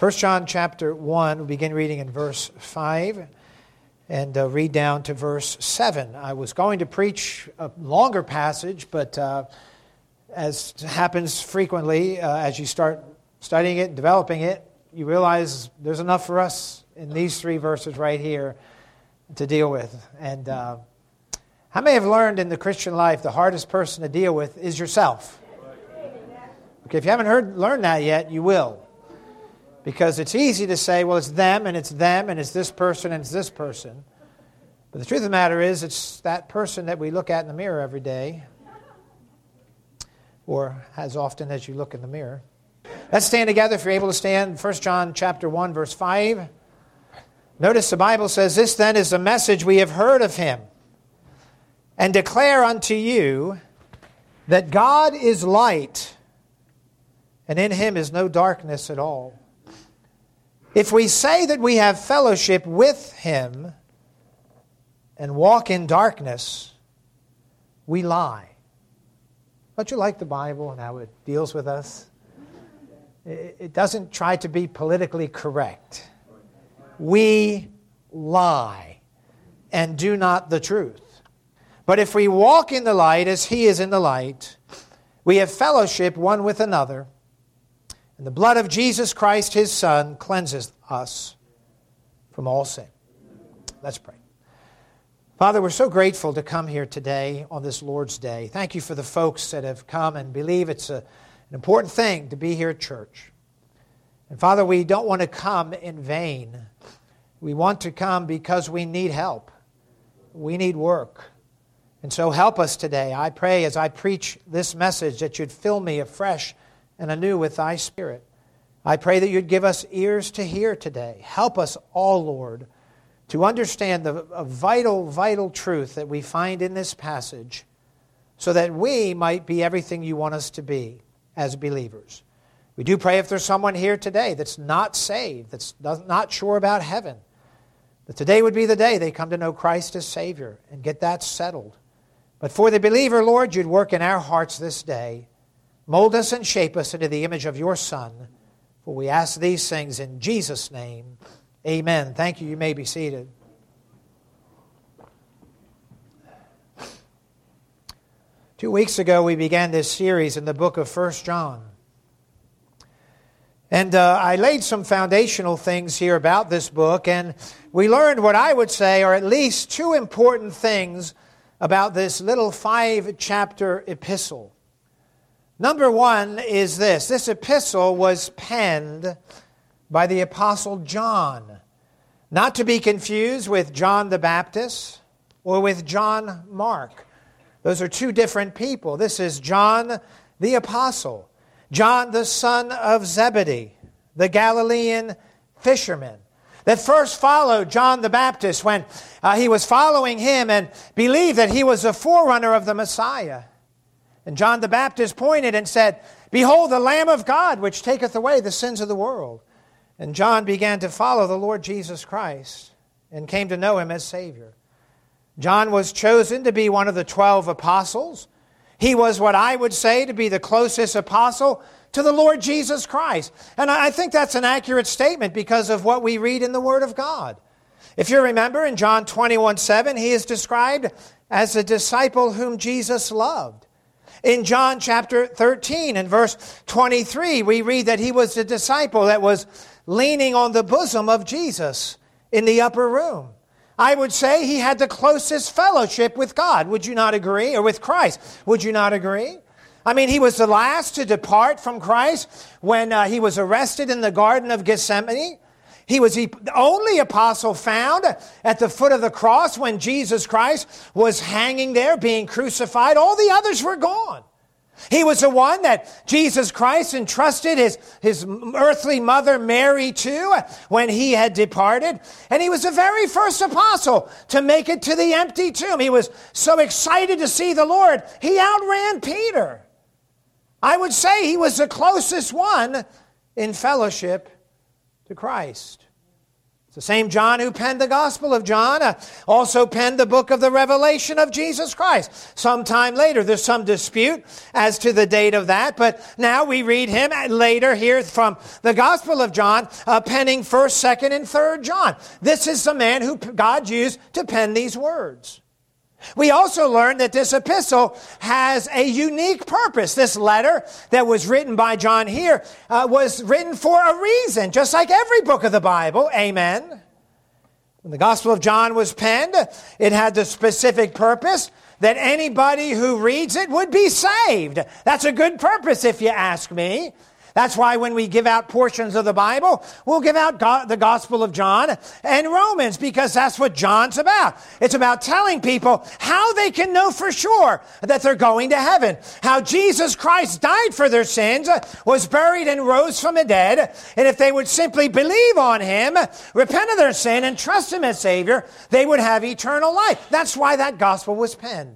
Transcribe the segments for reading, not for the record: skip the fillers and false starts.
1 John chapter 1, we begin reading in verse 5 and read down to verse 7. I was going to preach a longer passage, but as happens frequently, as you start studying it and developing it, you realize there's enough for us in these 3 verses right here to deal with. And how many have learned in the Christian life the hardest person to deal with is yourself? Okay, if you haven't learned that yet, you will. Because it's easy to say, well, it's them, and it's them, and it's this person, and it's this person. But the truth of the matter is, it's that person that we look at in the mirror every day, or as often as you look in the mirror. Let's stand together if you're able to stand. 1 John chapter 1, verse 5. Notice the Bible says, "This then is the message we have heard of him, and declare unto you that God is light, and in him is no darkness at all. If we say that we have fellowship with him and walk in darkness, we lie." Don't you like the Bible and how it deals with us? It doesn't try to be politically correct. We lie and do not the truth. But if we walk in the light as he is in the light, we have fellowship one with another, and the blood of Jesus Christ, his Son, cleanses us from all sin. Let's pray. Father, we're so grateful to come here today on this Lord's Day. Thank you for the folks that have come and believe it's an important thing to be here at church. And Father, we don't want to come in vain. We want to come because we need help. We need work. And so help us today. I pray as I preach this message that you'd fill me afresh and anew with thy Spirit. I pray that you'd give us ears to hear today. Help us all, Lord, to understand the vital, vital truth that we find in this passage so that we might be everything you want us to be as believers. We do pray if there's someone here today that's not saved, that's not sure about heaven, that today would be the day they come to know Christ as Savior and get that settled. But for the believer, Lord, you'd work in our hearts this day. Mold us and shape us into the image of your Son. For we ask these things in Jesus' name. Amen. Thank you. You may be seated. Two weeks ago, we began this series in the book of 1 John. And I laid some foundational things here about this book, and we learned what I would say are at least 2 important things about this little 5-chapter epistle. Number 1 is this. This epistle was penned by the Apostle John, not to be confused with John the Baptist or with John Mark. Those are 2 different people. This is John the Apostle, John the son of Zebedee, the Galilean fisherman, that first followed John the Baptist when he was following him and believed that he was a forerunner of the Messiah. And John the Baptist pointed and said, "Behold the Lamb of God, which taketh away the sins of the world." And John began to follow the Lord Jesus Christ and came to know him as Savior. John was chosen to be one of the 12 apostles. He was what I would say to be the closest apostle to the Lord Jesus Christ. And I think that's an accurate statement because of what we read in the Word of God. If you remember in John 21:7, he is described as a disciple whom Jesus loved. In John chapter 13 and verse 23, we read that he was a disciple that was leaning on the bosom of Jesus in the upper room. I would say he had the closest fellowship with God. Would you not agree? Or with Christ. Would you not agree? I mean, he was the last to depart from Christ when he was arrested in the Garden of Gethsemane. He was the only apostle found at the foot of the cross when Jesus Christ was hanging there being crucified. All the others were gone. He was the one that Jesus Christ entrusted his earthly mother Mary to when he had departed. And he was the very first apostle to make it to the empty tomb. He was so excited to see the Lord, he outran Peter. I would say he was the closest one in fellowship to Christ. It's the same John who penned the Gospel of John, also penned the book of the Revelation of Jesus Christ. Sometime later, there's some dispute as to the date of that, but now we read him later here from the Gospel of John, penning 1st, 2nd, and 3rd John. This is the man who God used to pen these words. We also learned that this epistle has a unique purpose. This letter that was written by John here was written for a reason, just like every book of the Bible. Amen. When the Gospel of John was penned, it had the specific purpose that anybody who reads it would be saved. That's a good purpose, if you ask me. That's why when we give out portions of the Bible, we'll give out the Gospel of John and Romans, because that's what John's about. It's about telling people how they can know for sure that they're going to heaven. How Jesus Christ died for their sins, was buried and rose from the dead. And if they would simply believe on him, repent of their sin, and trust him as Savior, they would have eternal life. That's why that gospel was penned.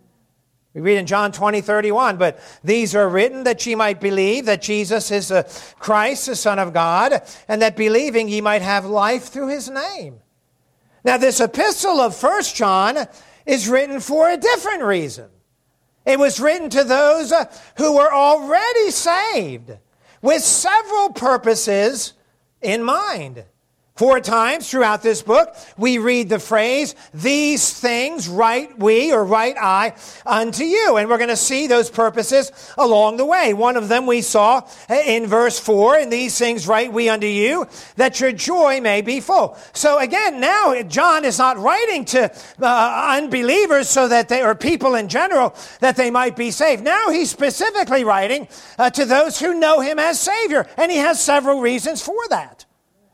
We read in John 20:31, but these are written that ye might believe that Jesus is the Christ, the Son of God, and that believing ye might have life through his name. Now, this epistle of 1 John is written for a different reason. It was written to those who were already saved, with several purposes in mind. 4 times throughout this book, we read the phrase, these things write we, or write I, unto you. And we're going to see those purposes along the way. One of them we saw in verse 4, and these things write we unto you, that your joy may be full. So again, now John is not writing to unbelievers so that they, or people in general, that they might be saved. Now he's specifically writing to those who know him as Savior. And he has several reasons for that.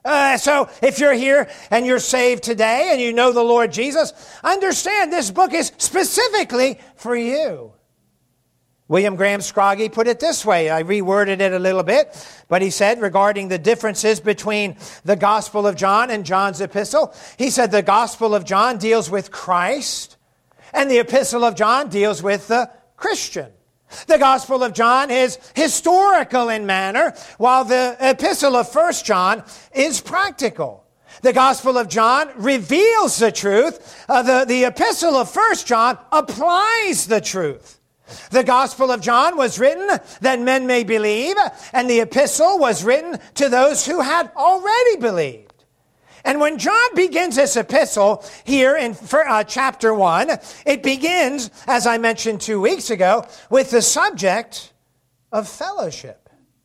So if you're here and you're saved today and you know the Lord Jesus, understand this book is specifically for you. William Graham Scroggie put it this way. I reworded it a little bit, but he said regarding the differences between the Gospel of John and John's epistle, he said the Gospel of John deals with Christ and the epistle of John deals with the Christian. The Gospel of John is historical in manner, while the Epistle of 1 John is practical. The Gospel of John reveals the truth. The Epistle of 1 John applies the truth. The Gospel of John was written that men may believe, and the Epistle was written to those who had already believed. And when John begins this epistle here in chapter 1, it begins, as I mentioned 2 weeks ago, with the subject of fellowship.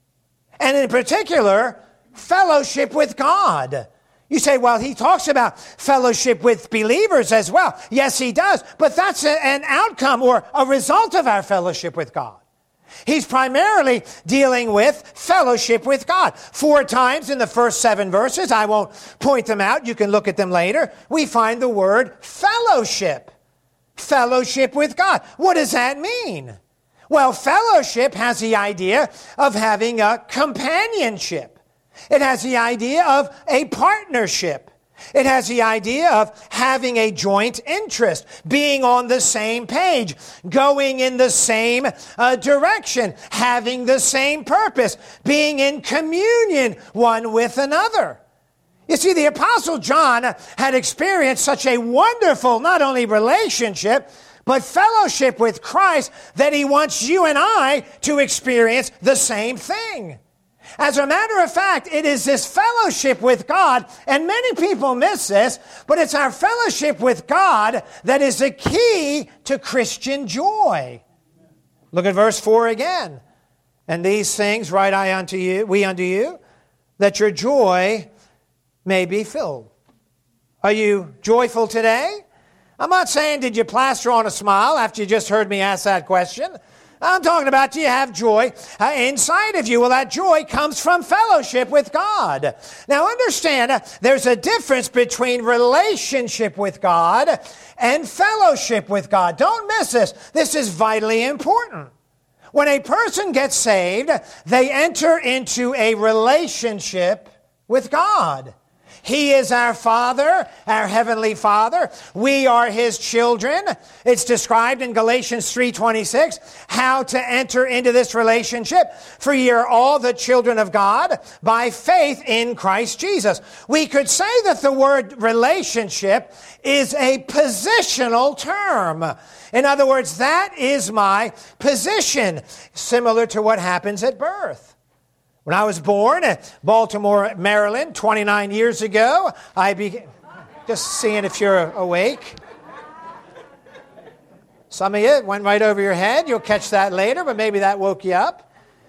And in particular, fellowship with God. You say, well, he talks about fellowship with believers as well. Yes, he does. But that's an outcome or a result of our fellowship with God. He's primarily dealing with fellowship with God. 4 times in the first 7 verses, I won't point them out, you can look at them later, we find the word fellowship. Fellowship with God. What does that mean? Well, fellowship has the idea of having a companionship. It has the idea of a partnership. It has the idea of having a joint interest, being on the same page, going in the same direction, having the same purpose, being in communion one with another. You see, the Apostle John had experienced such a wonderful, not only relationship, but fellowship with Christ that he wants you and I to experience the same thing. As a matter of fact, it is this fellowship with God, and many people miss this, but it's our fellowship with God that is the key to Christian joy. Look at verse 4 again. And these things write I unto you, we unto you, that your joy may be filled. Are you joyful today? I'm not saying did you plaster on a smile after you just heard me ask that question. I'm talking about do you have joy inside of you? Well, that joy comes from fellowship with God. Now understand, there's a difference between relationship with God and fellowship with God. Don't miss this. This is vitally important. When a person gets saved, they enter into a relationship with God. He is our Father, our Heavenly Father. We are His children. It's described in Galatians 3:26, how to enter into this relationship. For ye are all the children of God by faith in Christ Jesus. We could say that the word relationship is a positional term. In other words, that is my position, similar to what happens at birth. When I was born at Baltimore, Maryland, 29 years ago, just seeing if you're awake. Some of you, it went right over your head. You'll catch that later, but maybe that woke you up.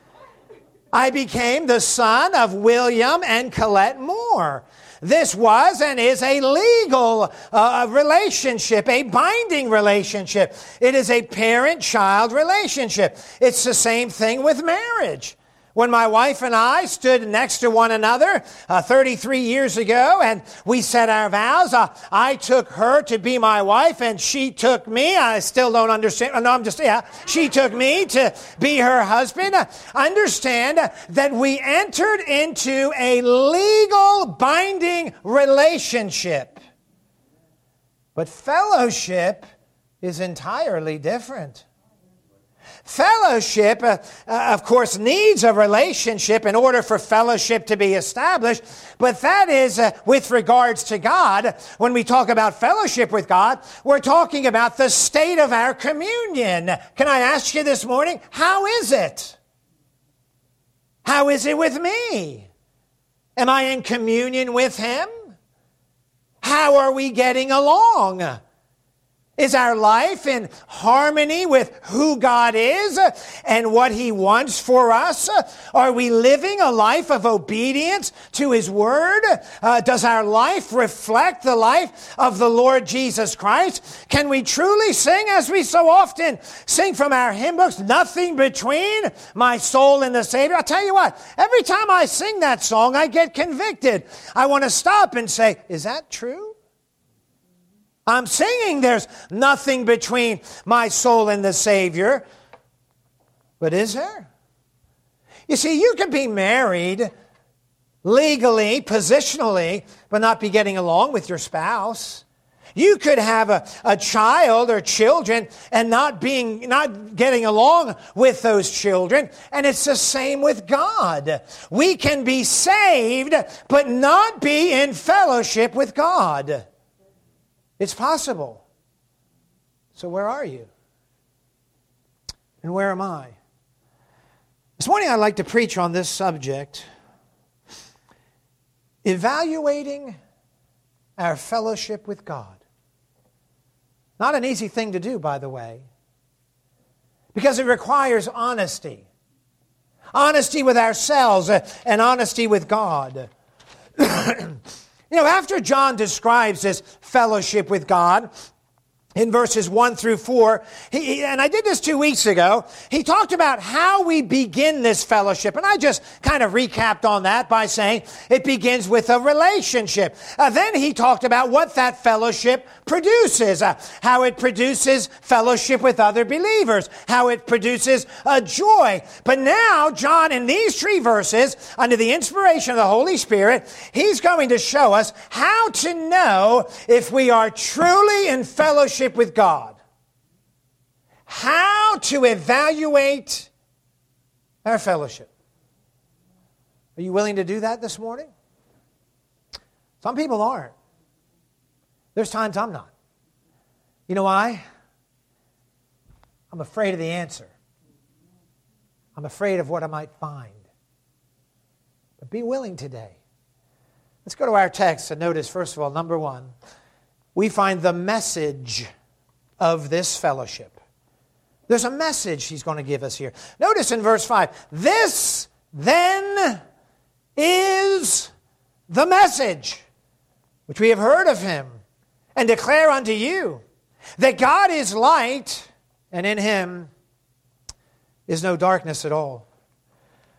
I became the son of William and Colette Moore. This was and is a legal relationship, a binding relationship. It is a parent-child relationship. It's the same thing with marriage. When my wife and I stood next to one another 33 years ago and we said our vows, I took her to be my wife and she took me. I still don't understand. She took me to be her husband. Understand that we entered into a legal binding relationship. But fellowship is entirely different. Fellowship, of course, needs a relationship in order for fellowship to be established, but that is with regards to God. When we talk about fellowship with God, we're talking about the state of our communion. Can I ask you this morning, how is it? How is it with me? Am I in communion with Him? How are we getting along? Is our life in harmony with who God is and what He wants for us? Are we living a life of obedience to His Word? Does our life reflect the life of the Lord Jesus Christ? Can we truly sing, as we so often sing from our hymn books, nothing between my soul and the Savior? I'll tell you what, every time I sing that song, I get convicted. I want to stop and say, is that true? I'm singing there's nothing between my soul and the Savior. But is there? You see, you can be married legally, positionally, but not be getting along with your spouse. You could have a child or children and not getting along with those children. And it's the same with God. We can be saved, but not be in fellowship with God. It's possible. So where are you? And where am I? This morning I'd like to preach on this subject, evaluating our fellowship with God. Not an easy thing to do, by the way, because it requires honesty. Honesty with ourselves and honesty with God. After John describes this fellowship with God in verses 1 through 4, and I did this 2 weeks ago, he talked about how we begin this fellowship. And I just kind of recapped on that by saying it begins with a relationship. Then he talked about what that fellowship produces, how it produces fellowship with other believers, how it produces a joy. But now, John, in these 3 verses, under the inspiration of the Holy Spirit, he's going to show us how to know if we are truly in fellowship with God. How to evaluate our fellowship. Are you willing to do that this morning? Some people aren't. There's times I'm not. You know why? I'm afraid of the answer. I'm afraid of what I might find. But be willing today. Let's go to our text and notice, first of all, number 1, we find the message of this fellowship. There's a message he's going to give us here. Notice in verse 5, this then is the message which we have heard of Him and declare unto you, that God is light and in Him is no darkness at all.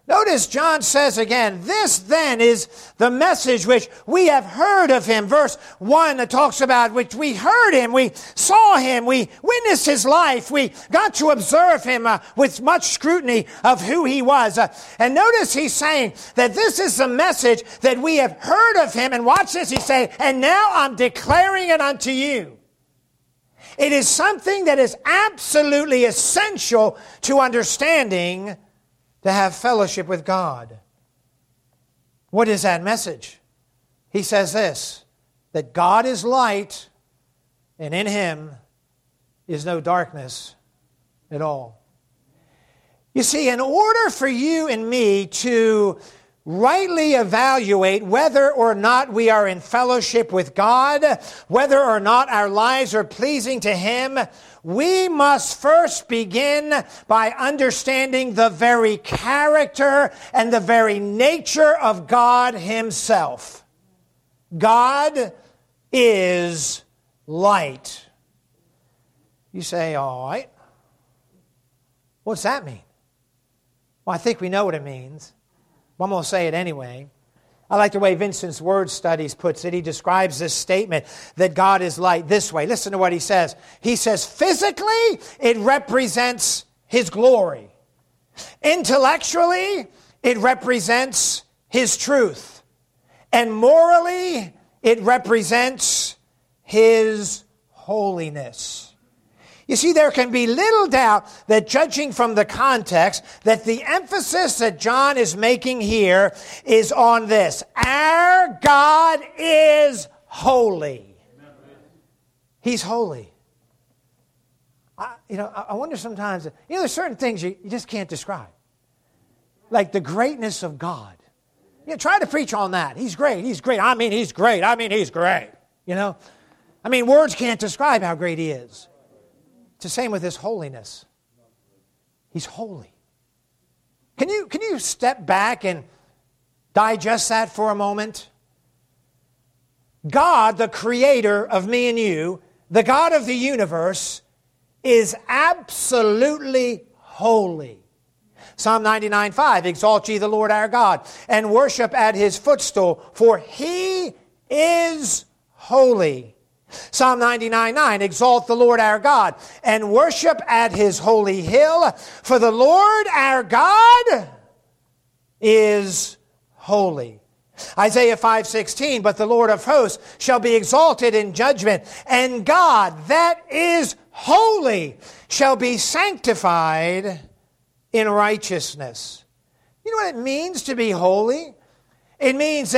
Notice John says again, this then is the message which we have heard of him. Verse 1 talks about which we heard him, we saw him, we witnessed his life, we got to observe him with much scrutiny of who he was. And notice he's saying that this is the message that we have heard of him. And watch this, he's saying, and now I'm declaring it unto you. It is something that is absolutely essential to understanding to have fellowship with God. What is that message? He says this, that God is light, and in him is no darkness at all. You see, in order for you and me to rightly evaluate whether or not we are in fellowship with God, whether or not our lives are pleasing to him, we must first begin by understanding the very character and the very nature of God himself. God is light. You say, all right, what's that mean? Well, I think we know what it means. But I'm going to say it anyway. I like the way Vincent's Word Studies puts it. He describes this statement that God is light this way. Listen to what he says. He says, physically, it represents his glory. Intellectually, it represents his truth. And morally, it represents his holiness. You see, there can be little doubt that judging from the context, that the emphasis that John is making here is on this. Our God is holy. He's holy. I wonder sometimes, there's certain things you just can't describe. Like the greatness of God. Try to preach on that. He's great. He's great. I mean, he's great. He's great. Words can't describe how great he is. It's the same with his holiness. He's holy. Can you step back and digest that for a moment? God, the creator of me and you, the God of the universe, is absolutely holy. Psalm 99:5, exalt ye the Lord our God, and worship at his footstool, for he is holy. Psalm 99:9, exalt the Lord our God, and worship at his holy hill, for the Lord our God is holy. Isaiah 5:16, but the Lord of hosts shall be exalted in judgment, and God that is holy shall be sanctified in righteousness. You know what it means to be holy? It means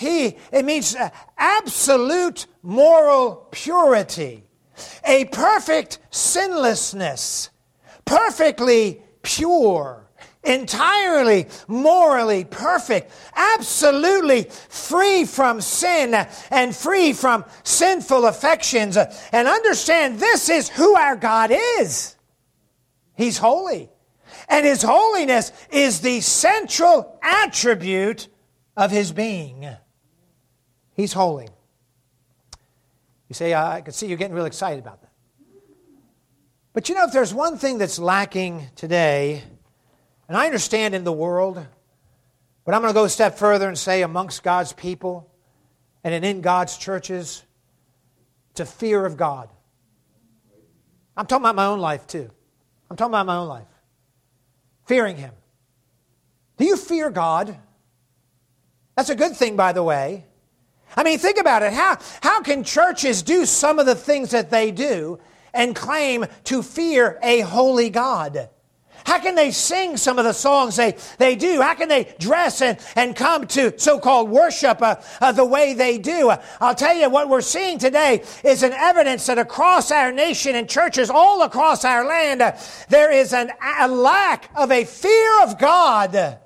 absolute moral purity, a perfect sinlessness, perfectly pure, entirely morally perfect, absolutely free from sin and free from sinful affections. And understand, this is who our God is. He's holy. And his holiness is the central attribute of his being. He's holy. You say, I can see you getting real excited about that. But if there's one thing that's lacking today, and I understand in the world, but I'm going to go a step further and say amongst God's people and in God's churches, it's a fear of God. I'm talking about my own life too. I'm talking about my own life. Fearing him. Do you fear God? That's a good thing, by the way. Think about it. How can churches do some of the things that they do and claim to fear a holy God? How can they sing some of the songs they do? How can they dress and come to so-called worship the way they do? I'll tell you, what we're seeing today is an evidence that across our nation and churches all across our land, there is a lack of a fear of God.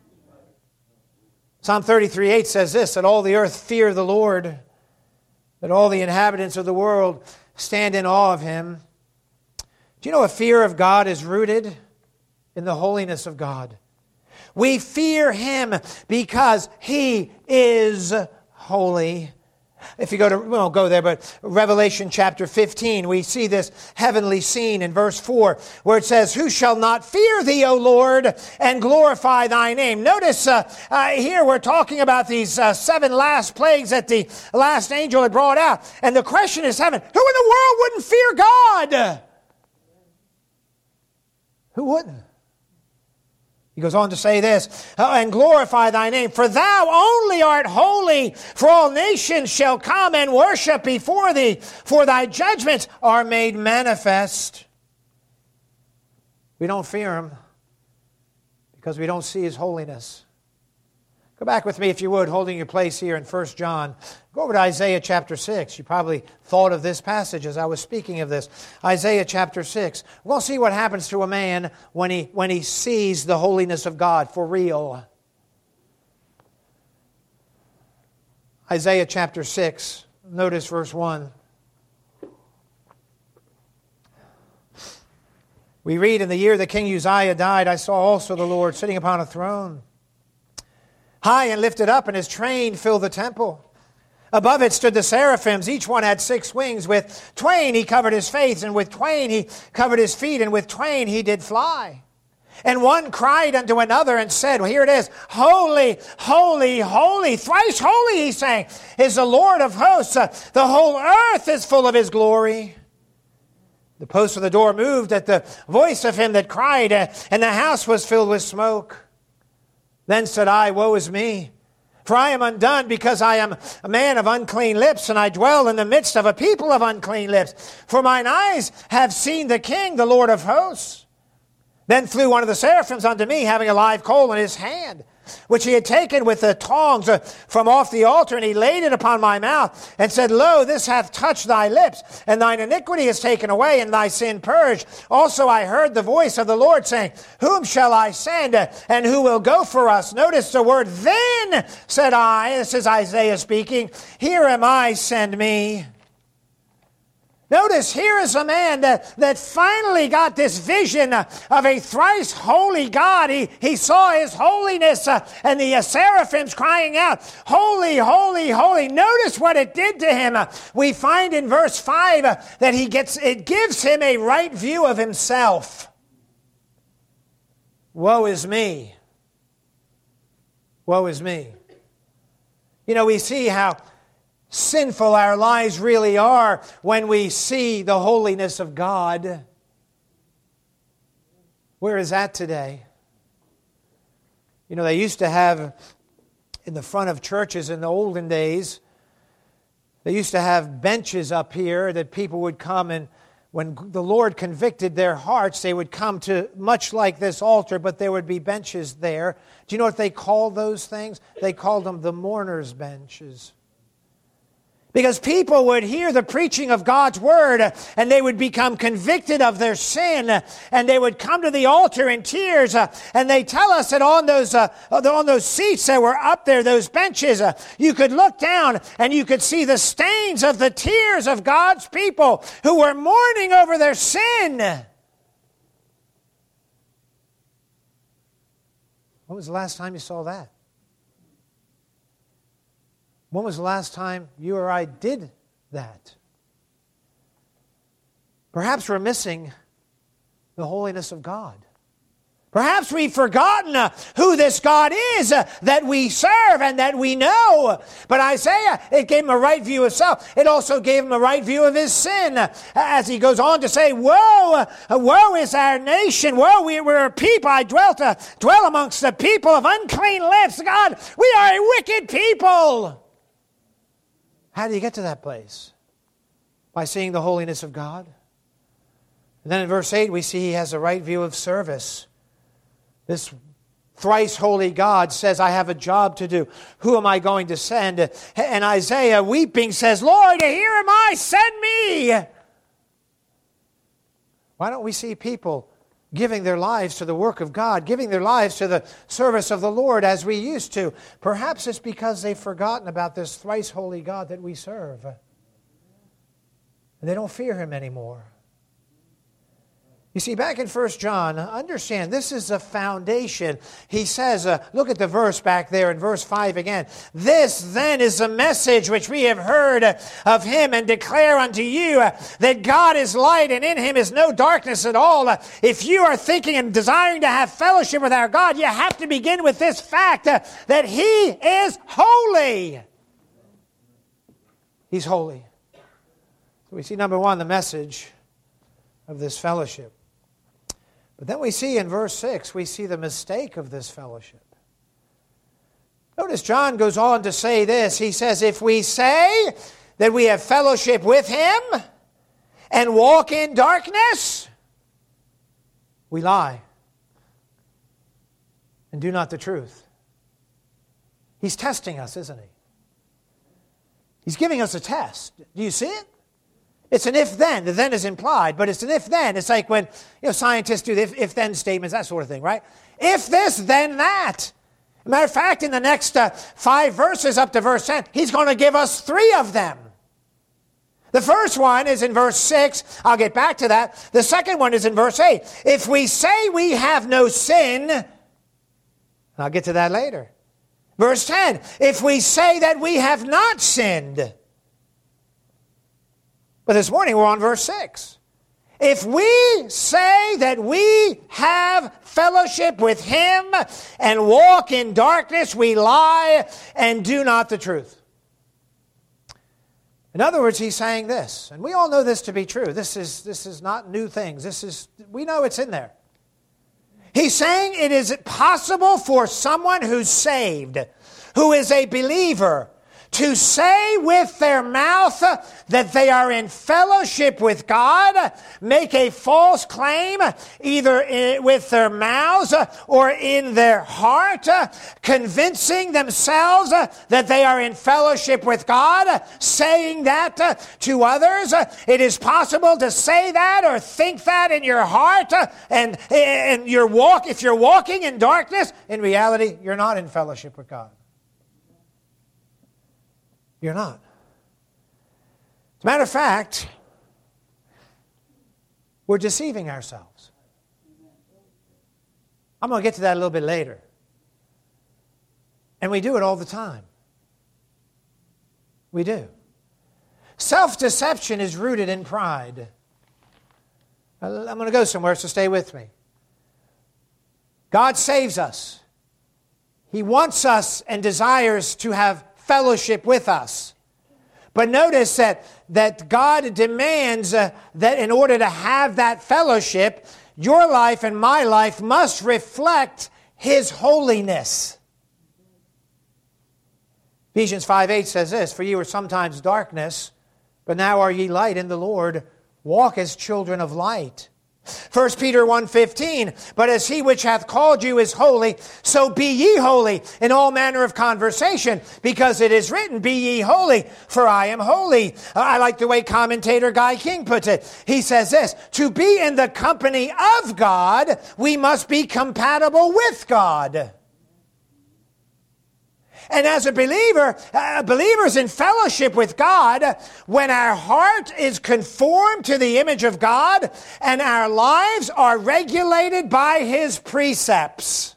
Psalm 33:8 says this, that all the earth fear the Lord, that all the inhabitants of the world stand in awe of him. Do you know a fear of God is rooted in the holiness of God? We fear him because he is holy. If you we won't go there, but Revelation chapter 15, we see this heavenly scene in verse 4 where it says, "Who shall not fear thee, O Lord, and glorify thy name?" Notice here we're talking about these 7 last plagues that the last angel had brought out. And the question is heaven, who in the world wouldn't fear God? Who wouldn't? He goes on to say this, "And glorify thy name, for thou only art holy, for all nations shall come and worship before thee, for thy judgments are made manifest." We don't fear him because we don't see his holiness. Go back with me, if you would, holding your place here in 1 John. Go over to Isaiah chapter 6. You probably thought of this passage as I was speaking of this. Isaiah chapter 6. We'll see what happens to a man when he sees the holiness of God for real. Isaiah chapter 6. Notice verse 1. We read, "In the year that King Uzziah died, I saw also the Lord sitting upon a throne, high and lifted up, and his train filled the temple. Above it stood the seraphims. Each one had 6 wings. With twain he covered his face, and with twain he covered his feet, and with twain he did fly. And one cried unto another and said," well, here it is, "Holy, holy, holy, thrice holy," he's saying, "is the Lord of hosts. The whole earth is full of his glory." The posts of the door moved at the voice of him that cried, and the house was filled with smoke. Then said I, "Woe is me! For I am undone, because I am a man of unclean lips, and I dwell in the midst of a people of unclean lips. For mine eyes have seen the King, the Lord of hosts." Then flew one of the seraphims unto me, having a live coal in his hand, which he had taken with the tongs from off the altar, and he laid it upon my mouth, and said, "Lo, this hath touched thy lips, and thine iniquity is taken away, and thy sin purged." Also I heard the voice of the Lord saying, "Whom shall I send, and who will go for us?" Notice the word, "Then said I," this is Isaiah speaking, "Here am I, send me." Notice, here is a man that finally got this vision of a thrice holy God. He saw his holiness and the seraphims crying out, "Holy, holy, holy." Notice what it did to him. We find in verse 5 that it gives him a right view of himself. Woe is me. Woe is me. You know, we see how sinful our lives really are when we see the holiness of God. Where is that today? You know, they used to have in the front of churches in the olden days, they used to have benches up here that people would come, and when the Lord convicted their hearts, they would come to much like this altar, but there would be benches there. Do you know what they called those things? They called them the mourner's benches. Because people would hear the preaching of God's Word, and they would become convicted of their sin, and they would come to the altar in tears. And they tell us that on those seats that were up there, those benches, you could look down and you could see the stains of the tears of God's people who were mourning over their sin. When was the last time you saw that? When was the last time you or I did that? Perhaps we're missing the holiness of God. Perhaps we've forgotten who this God is that we serve and that we know. But Isaiah, it gave him a right view of self. It also gave him a right view of his sin. As he goes on to say, "Woe, woe is our nation. Woe, we're a people. I dwell amongst the people of unclean lips. God, we are a wicked people." How do you get to that place? By seeing the holiness of God. And then in verse 8 we see he has a right view of service. This thrice holy God says, "I have a job to do. Who am I going to send?" And Isaiah, weeping, says, "Lord, here am I, send me." Why don't we see people giving their lives to the work of God, giving their lives to the service of the Lord as we used to? Perhaps it's because they've forgotten about this thrice holy God that we serve. And they don't fear him anymore. You see, back in 1 John, understand, this is a foundation. He says, look at the verse back there in verse 5 again. This then is the message which we have heard of him and declare unto you that God is light and in him is no darkness at all. If you are thinking and desiring to have fellowship with our God, you have to begin with this fact that he is holy. He's holy. So we see, number one, the message of this fellowship. But then we see in verse 6, we see the mistake of this fellowship. Notice John goes on to say this. He says, if we say that we have fellowship with him and walk in darkness, we lie and do not the truth. He's testing us, isn't he? He's giving us a test. Do you see it? It's an if-then. The then is implied, but it's an if-then. It's like when scientists do the if-then statements, that sort of thing, right? If this, then that. Matter of fact, in the next 5 verses up to verse 10, he's going to give us 3 of them. The first one is in verse 6. I'll get back to that. The second one is in verse 8. If we say we have no sin, I'll get to that later. Verse 10. If we say that we have not sinned. But this morning we're on verse 6. If we say that we have fellowship with him and walk in darkness, we lie and do not the truth. In other words, he's saying this, and we all know this to be true. This is not new things. We know it's in there. He's saying it is possible for someone who's saved, who is a believer, to say with their mouth that they are in fellowship with God, make a false claim either with their mouths or in their heart, convincing themselves that they are in fellowship with God, saying that to others. It is possible to say that or think that in your heart, and if you're walking in darkness, in reality, you're not in fellowship with God. You're not. As a matter of fact, we're deceiving ourselves. I'm going to get to that a little bit later. And we do it all the time. We do. Self-deception is rooted in pride. I'm going to go somewhere, so stay with me. God saves us. He wants us and desires to have fellowship with us. But notice that God demands that in order to have that fellowship, your life and my life must reflect his holiness. Ephesians 5:8 says this, for ye were sometimes darkness, but now are ye light in the Lord. Walk as children of light. 1 Peter 1:15, but as he which hath called you is holy, so be ye holy in all manner of conversation, because it is written, be ye holy, for I am holy. I like the way commentator Guy King puts it. He says this, to be in the company of God, we must be compatible with God. And as a believer, believers in fellowship with God, when our heart is conformed to the image of God and our lives are regulated by his precepts.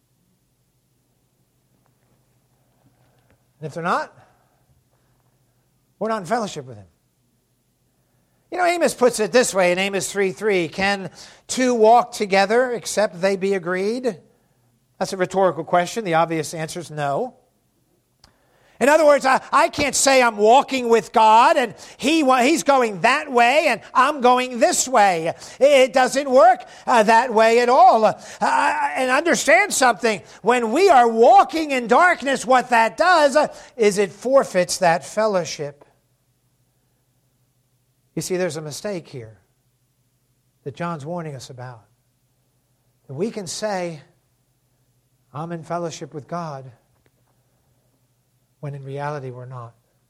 And if they're not, we're not in fellowship with him. You know, Amos puts it this way in Amos 3:3, can 2 walk together except they be agreed? That's a rhetorical question. The obvious answer is no. In other words, I can't say I'm walking with God and he's going that way and I'm going this way. It doesn't work that way at all. And understand something. When we are walking in darkness, what that does is it forfeits that fellowship. You see, there's a mistake here that John's warning us about. We can say, I'm in fellowship with God, when in reality we're not.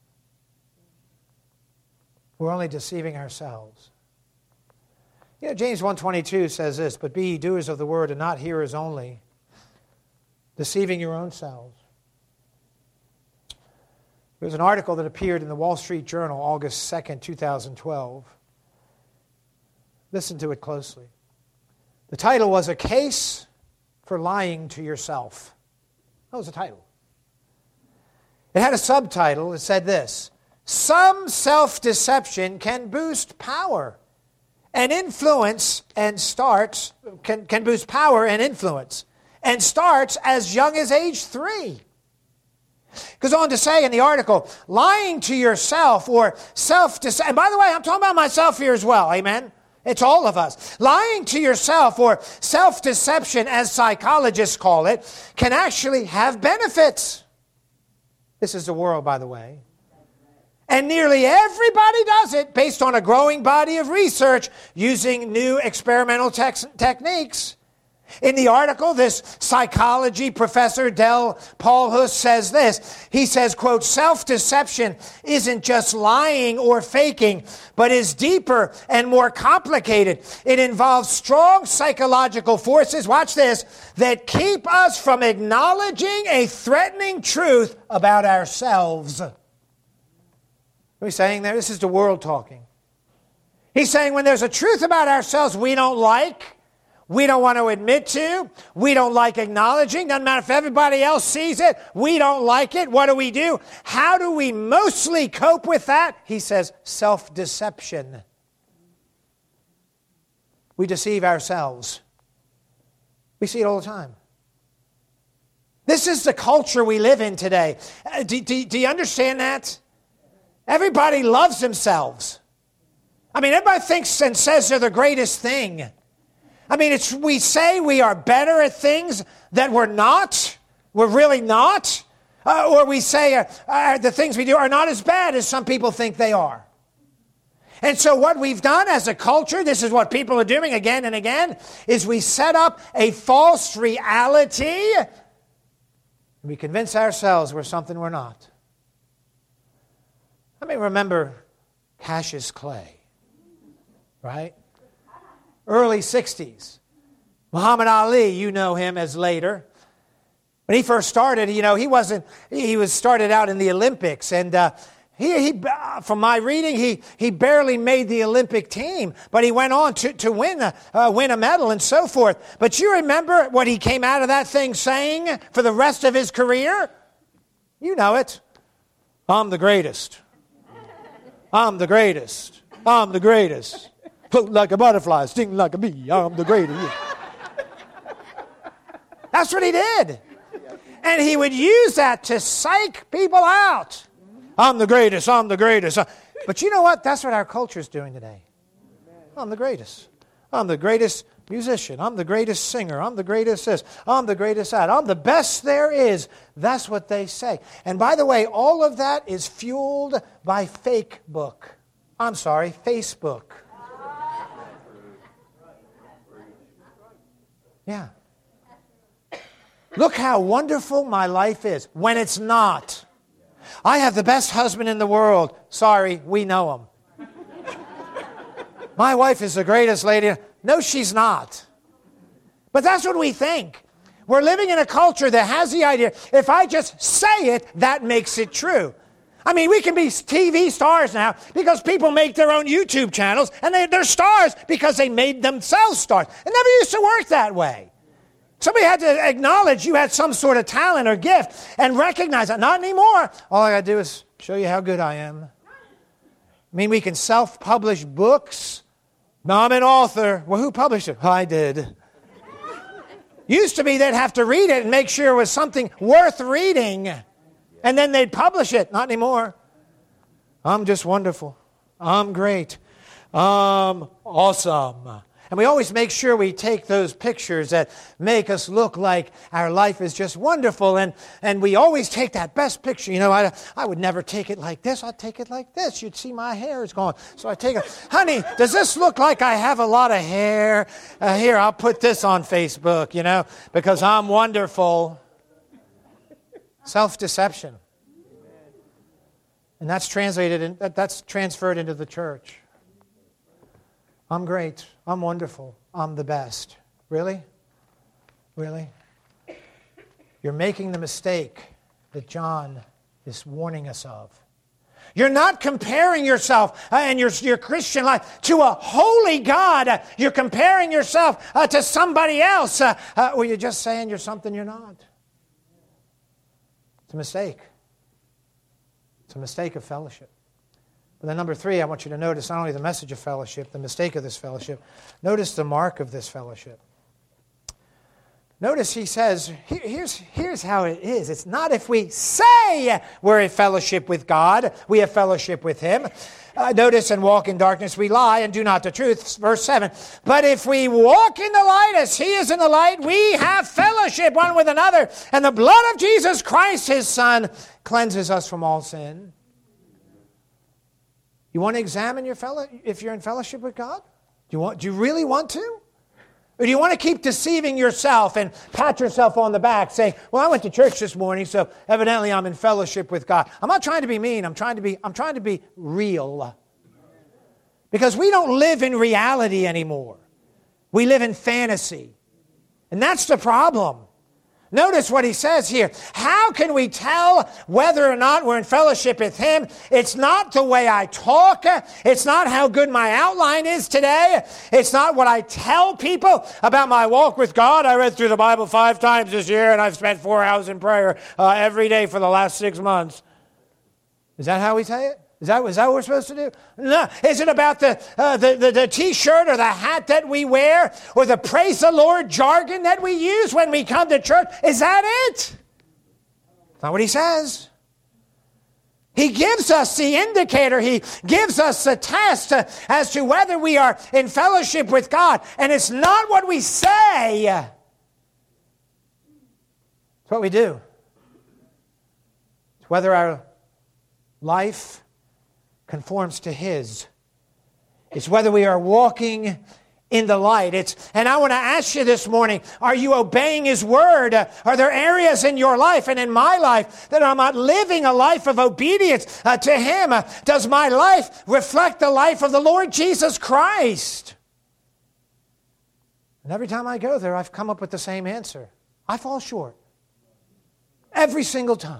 We're only deceiving ourselves. You know, James 1:22 says this, but be ye doers of the word and not hearers only, deceiving your own selves. There was an article that appeared in the Wall Street Journal August 2nd, 2012. Listen to it closely. The title was A Case for Lying to Yourself. That was the title. It had a subtitle. It said this: Some self-deception can boost power and influence and starts, can boost power and influence and starts as young as age 3. Goes on to say in the article, lying to yourself or self-deception, and by the way, I'm talking about myself here as well, amen? It's all of us. Lying to yourself or self-deception, as psychologists call it, can actually have benefits. This is the world, by the way. And nearly everybody does it based on a growing body of research using new experimental techniques. In the article, this psychology professor, Del Paulhus, says this. He says, quote, self-deception isn't just lying or faking, but is deeper and more complicated. It involves strong psychological forces, watch this, that keep us from acknowledging a threatening truth about ourselves. What are we saying there? This is the world talking. He's saying when there's a truth about ourselves we don't like, we don't want to admit to, we don't like acknowledging, doesn't matter if everybody else sees it, we don't like it, what do? How do we mostly cope with that? He says self-deception. We deceive ourselves. We see it all the time. This is the culture we live in today. Do you understand that? Everybody loves themselves. I mean, everybody thinks and says they're the greatest thing. I mean, we say we are better at things that we're not. We're really not. Or we say the things we do are not as bad as some people think they are. And so what we've done as a culture, this is what people are doing again and again, is we set up a false reality. We convince ourselves we're something we're not. Let me remember Cassius Clay, right? Early 60s. Muhammad Ali, you know him as later. When he first started, he was started out in the Olympics. And he from my reading, he barely made the Olympic team. But he went on to win a medal and so forth. But you remember what he came out of that thing saying for the rest of his career? You know it. I'm the greatest. I'm the greatest. I'm the greatest. Float like a butterfly, sting like a bee. I'm the greatest. That's what he did. And he would use that to psych people out. I'm the greatest. I'm the greatest. But you know what? That's what our culture is doing today. I'm the greatest. I'm the greatest musician. I'm the greatest singer. I'm the greatest this. I'm the greatest that. I'm the best there is. That's what they say. And by the way, all of that is fueled by Facebook. Yeah. Look how wonderful my life is when it's not. I have the best husband in the world. Sorry, we know him. My wife is the greatest lady. No, she's not. But that's what we think. We're living in a culture that has the idea, if I just say it, that makes it true. I mean, we can be TV stars now because people make their own YouTube channels, and they're stars because they made themselves stars. It never used to work that way. Somebody had to acknowledge you had some sort of talent or gift and recognize it. Not anymore. All I got to do is show you how good I am. I mean, we can self-publish books. No, I'm an author. Well, who published it? I did. Used to be they'd have to read it and make sure it was something worth reading. And then they'd publish it. Not anymore. I'm just wonderful. I'm great. I'm awesome. And we always make sure we take those pictures that make us look like our life is just wonderful. And we always take that best picture. You know, I would never take it like this. I'd take it like this. You'd see my hair is gone. So I take it. Honey, does this look like I have a lot of hair? Here, I'll put this on Facebook, you know, because I'm wonderful. Self-deception. And that's transferred into the church. I'm great. I'm wonderful. I'm the best. Really? Really? You're making the mistake that John is warning us of. You're not comparing yourself and your Christian life to a holy God. You're comparing yourself to somebody else. Or you're just saying you're something you're not. It's a mistake. It's a mistake of fellowship. But then number 3, I want you to notice not only the message of fellowship, the mistake of this fellowship. Notice the mark of this fellowship. Notice he says, here's how it is. It's not if we say we're in fellowship with God, we have fellowship with Him. Notice, and walk in darkness, we lie and do not the truth. Verse 7. But if we walk in the light as He is in the light, we have fellowship one with another. And the blood of Jesus Christ, His Son, cleanses us from all sin. You want to examine if you're in fellowship with God? Do you really want to? Or do you want to keep deceiving yourself and pat yourself on the back saying, well, I went to church this morning, so evidently I'm in fellowship with God. I'm not trying to be mean. I'm trying to be real. Because we don't live in reality anymore. We live in fantasy. And that's the problem. Notice what he says here. How can we tell whether or not we're in fellowship with Him? It's not the way I talk. It's not how good my outline is today. It's not what I tell people about my walk with God. I read through the Bible 5 times this year, and I've spent 4 hours in prayer every day for the last 6 months. Is that how we say it? Is that what we're supposed to do? No. Is it about the T-shirt or the hat that we wear or the praise the Lord jargon that we use when we come to church? Is that it? That's not what he says. He gives us the indicator. He gives us the test as to whether we are in fellowship with God. And it's not what we say. It's what we do. It's whether our life conforms to His. It's whether we are walking in the light. And I want to ask you this morning, are you obeying His word? Are there areas in your life and in my life that I'm not living a life of obedience to Him? Does my life reflect the life of the Lord Jesus Christ? And every time I go there, I've come up with the same answer. I fall short. Every single time.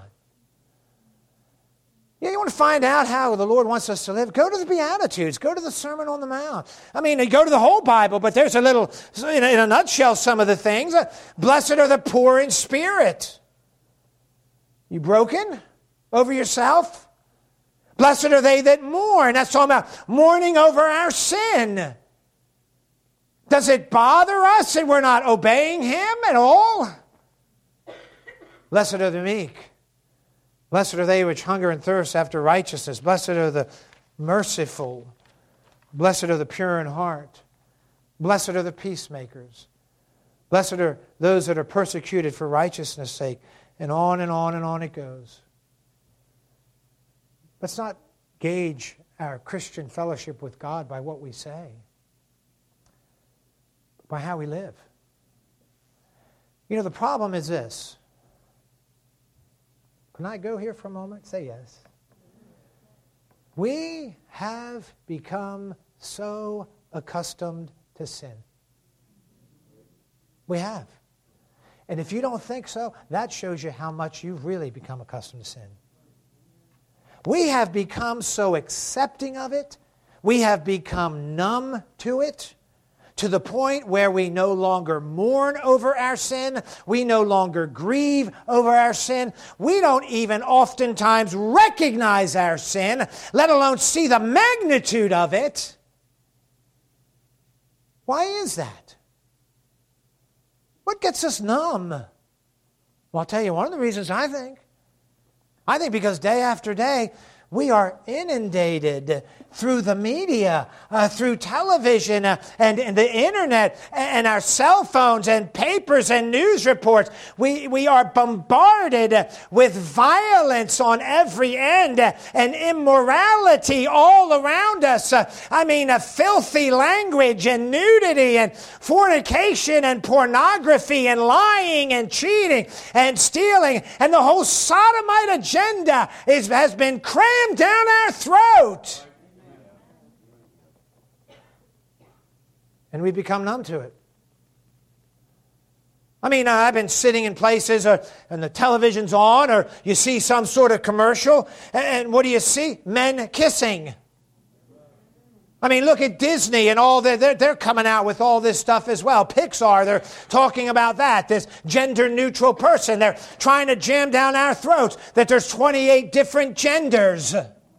Yeah, you want to find out how the Lord wants us to live? Go to the Beatitudes. Go to the Sermon on the Mount. I mean, go to the whole Bible, but there's a little, in a nutshell, some of the things. Blessed are the poor in spirit. You broken over yourself? Blessed are they that mourn. That's talking about mourning over our sin. Does it bother us that we're not obeying Him at all? Blessed are the meek. Blessed are they which hunger and thirst after righteousness. Blessed are the merciful. Blessed are the pure in heart. Blessed are the peacemakers. Blessed are those that are persecuted for righteousness' sake. And on and on and on it goes. Let's not gauge our Christian fellowship with God by what we say, but by how we live. You know, the problem is this. Can I go here for a moment? Say yes. We have become so accustomed to sin. We have. And if you don't think so, that shows you how much you've really become accustomed to sin. We have become so accepting of it. We have become numb to it. To the point where we no longer mourn over our sin. We no longer grieve over our sin. We don't even oftentimes recognize our sin, let alone see the magnitude of it. Why is that? What gets us numb? Well, I'll tell you one of the reasons I think because day after day, we are inundated through the media, through television and the internet and our cell phones and papers and news reports. We are bombarded with violence on every end and immorality all around us. Filthy language and nudity and fornication and pornography and lying and cheating and stealing. And the whole sodomite agenda has been crammed down our throat. And we become numb to it. I mean, I've been sitting in places and the television's on, or you see some sort of commercial, and what do you see? Men kissing. I mean, look at Disney and all that. They're coming out with all this stuff as well. Pixar, they're talking about that, this gender-neutral person. They're trying to jam down our throats that there's 28 different genders.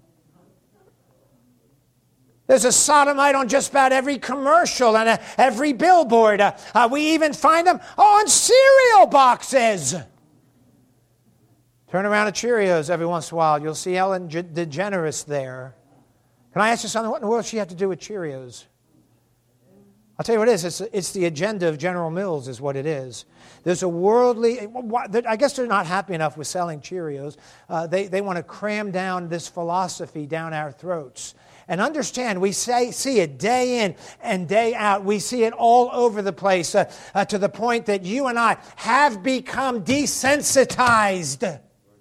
There's a sodomite on just about every commercial and every billboard. We even find them on cereal boxes. Turn around to Cheerios every once in a while. You'll see Ellen DeGeneres there. Can I ask you something? What in the world does she have to do with Cheerios? I'll tell you what it is. It's the agenda of General Mills is what it is. There's a worldly... I guess they're not happy enough with selling Cheerios. They want to cram down this philosophy down our throats. And understand, we see it day in and day out. We see it all over the place to the point that you and I have become desensitized.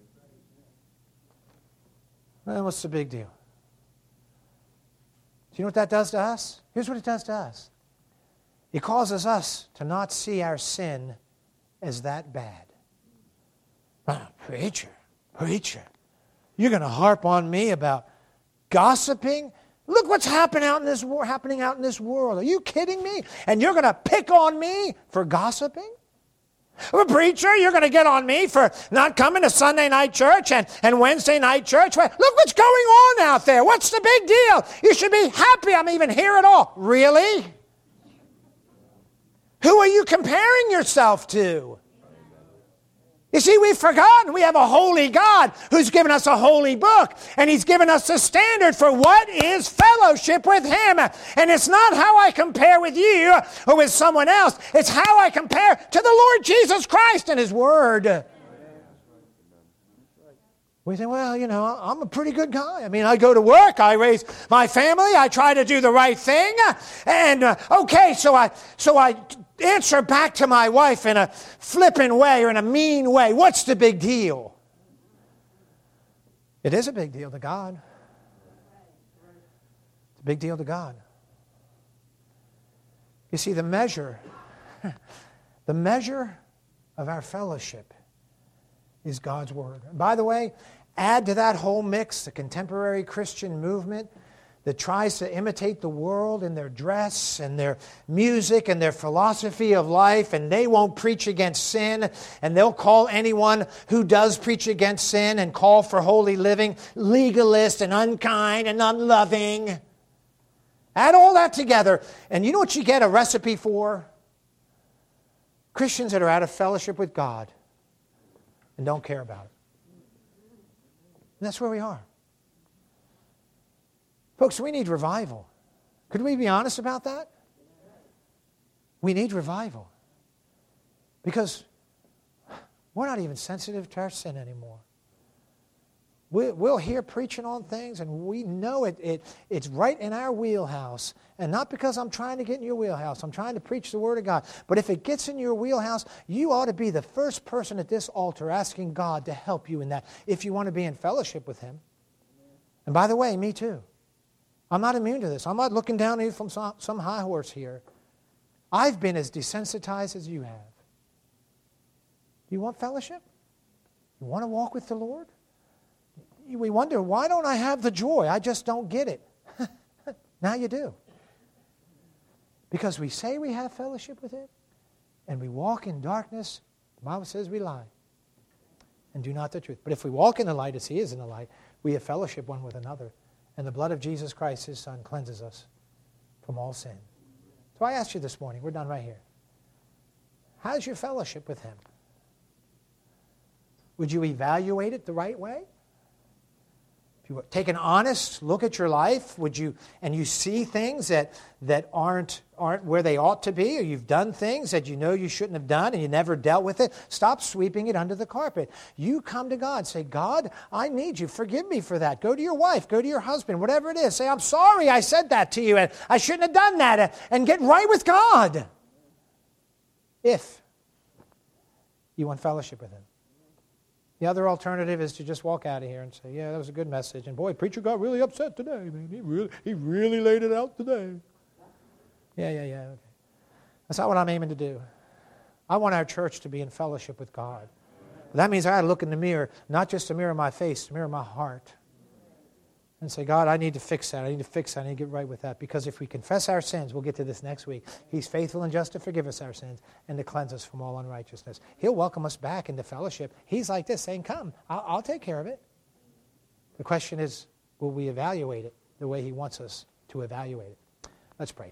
Well, what's the big deal? Do you know what that does to us? Here's what it does to us. It causes us to not see our sin as that bad. Oh, preacher, you're going to harp on me about gossiping? Look what's happening out in this world. Are you kidding me? And you're going to pick on me for gossiping? Well, preacher, you're going to get on me for not coming to Sunday night church and Wednesday night church. Well, look what's going on out there. What's the big deal? You should be happy I'm even here at all. Really? Who are you comparing yourself to? You see, we've forgotten we have a holy God who's given us a holy book, and He's given us a standard for what is fellowship with Him. And it's not how I compare with you or with someone else. It's how I compare to the Lord Jesus Christ and His Word. We think, well, you know, I'm a pretty good guy. I mean, I go to work, I raise my family, I try to do the right thing, and okay, so I answer back to my wife in a flippant way or in a mean way. What's the big deal? It is a big deal to God. It's a big deal to God. You see, the measure of our fellowship is God's Word. And by the way, add to that whole mix the contemporary Christian movement that tries to imitate the world in their dress and their music and their philosophy of life, and they won't preach against sin, and they'll call anyone who does preach against sin and call for holy living legalist and unkind and unloving. Add all that together, and you know what you get a recipe for? Christians that are out of fellowship with God and don't care about it. And that's where we are. Folks, we need revival. Could we be honest about that? We need revival. Because we're not even sensitive to our sin anymore. We'll hear preaching on things, and we know it's right in our wheelhouse. And not because I'm trying to get in your wheelhouse. I'm trying to preach the Word of God. But if it gets in your wheelhouse, you ought to be the first person at this altar asking God to help you in that if you want to be in fellowship with Him. And by the way, me too. I'm not immune to this. I'm not looking down at you from some high horse here. I've been as desensitized as you have. You want fellowship? You want to walk with the Lord? We wonder, why don't I have the joy? I just don't get it. Now you do. Because we say we have fellowship with Him, and we walk in darkness. The Bible says we lie and do not the truth. But if we walk in the light as He is in the light, we have fellowship one with another. And the blood of Jesus Christ, His Son, cleanses us from all sin. So I ask you this morning, we're done right here. How's your fellowship with Him? Would you evaluate it the right way? If you take an honest look at your life, and you see things that aren't where they ought to be, or you've done things that you know you shouldn't have done and you never dealt with it, stop sweeping it under the carpet. You come to God. Say, God, I need you. Forgive me for that. Go to your wife. Go to your husband. Whatever it is. Say, I'm sorry I said that to you and I shouldn't have done that. And get right with God. If you want fellowship with Him. The other alternative is to just walk out of here and say, yeah, that was a good message. And boy, preacher got really upset today. Man. He really laid it out today. Yeah. Okay. That's not what I'm aiming to do. I want our church to be in fellowship with God. That means I got to look in the mirror, not just to mirror my face, to mirror my heart. And say, God, I need to fix that. I need to fix that. I need to get right with that. Because if we confess our sins, we'll get to this next week, He's faithful and just to forgive us our sins and to cleanse us from all unrighteousness. He'll welcome us back into fellowship. He's like this, saying, come, I'll take care of it. The question is, will we evaluate it the way He wants us to evaluate it? Let's pray.